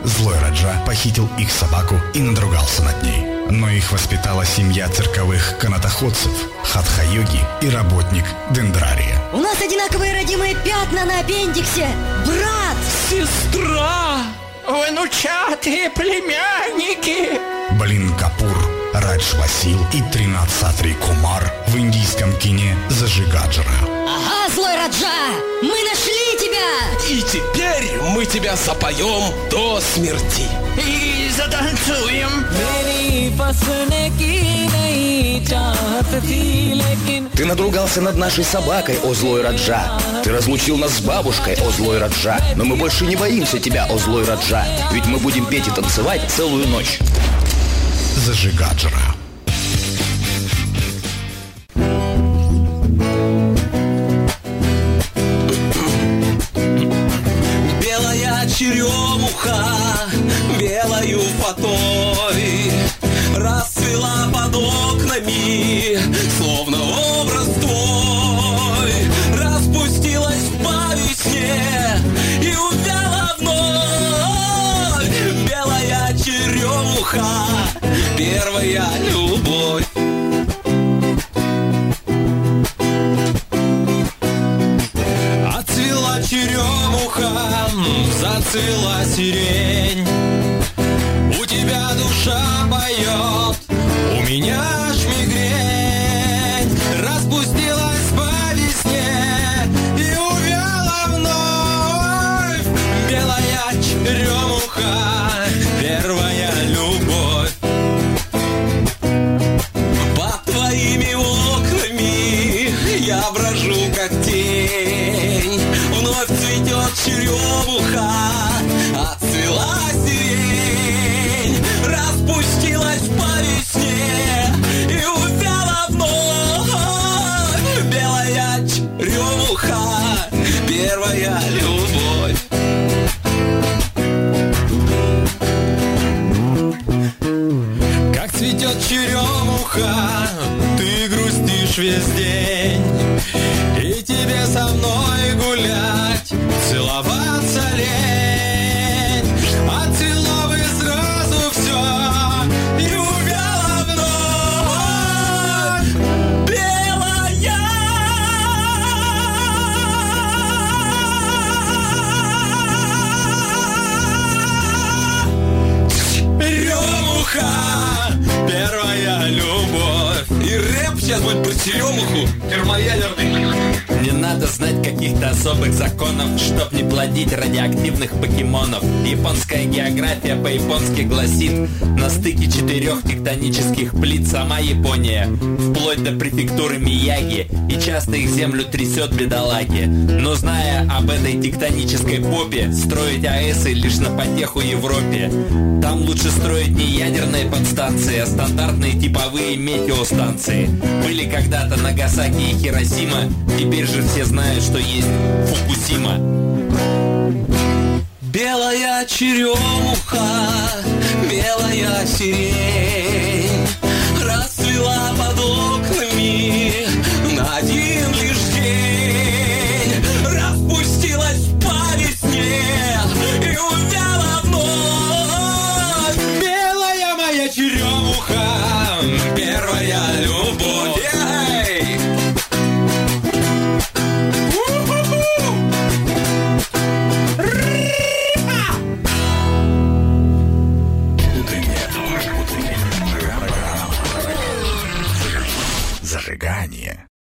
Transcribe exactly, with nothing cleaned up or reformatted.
Злой Раджа похитил их собаку и надругался над ней. Но их воспитала семья цирковых канатоходцев, хатха-йоги и работник дендрария. У нас одинаковые родимые пятна на аппендиксе. Брат! Сестра! Внучатые племянники! Балин Капур, Радж Васил и тринадцатый Кумар в индийском кине «Зажигаджра». Ага, Злой Раджа! Мы нашли тебя! И теперь мы тебя запоем до смерти. И затанцуем. Ты надругался над нашей собакой, о Злой Раджа. Ты разлучил нас с бабушкой, о Злой Раджа. Но мы больше не боимся тебя, о Злой Раджа. Ведь мы будем петь и танцевать целую ночь. «Зажигаджра». Белая черемуха белою фатой расцвела под окнами, словно образ твой. Распустилась по весне и увяла вновь. Белая черемуха, первая любовь. Отцвела черемуха, зацвела сирень. У тебя душа поет, у меня ж мигрень. Распустилась по весне и увяла вновь. Белая черемуха, первая любовь. Под твоими окнами я брожу как тень. Вновь цветет черемуха, отцвела сирень. Распустилась по весне и увяла вновь. Белая черемуха, первая любовь. Как цветет черемуха, ты грустишь весь день. И тебе со мной гулять, целоваться лень. Отцвело бы сразу все и увяло вновь. Белая черемуха, первая любовь. И рэп сейчас будет про черемуху термоядерный. Не надо знать каких-то особых законов, чтоб не плодить радиоактивных покемонов. Японская география по-японски гласит: на стыке четырех тектонических плит сама Япония, вплоть до префектуры Мияги, и часто их землю трясет бедолаги. Но зная об этой тектонической попе, строить АЭСы лишь на потеху Европе. Там лучше строить не ядерные подстанции, а стандартные типовые метеостанции. Были когда-то Нагасаки и Хиросима, теперь же все знают, что есть Фукусима. Белая черемуха, белая сирень расцвела под окнами на один лишь день. Распустилась по весне и увяла вновь. Белая моя черемуха, первая любовь. Эй! Зажигание.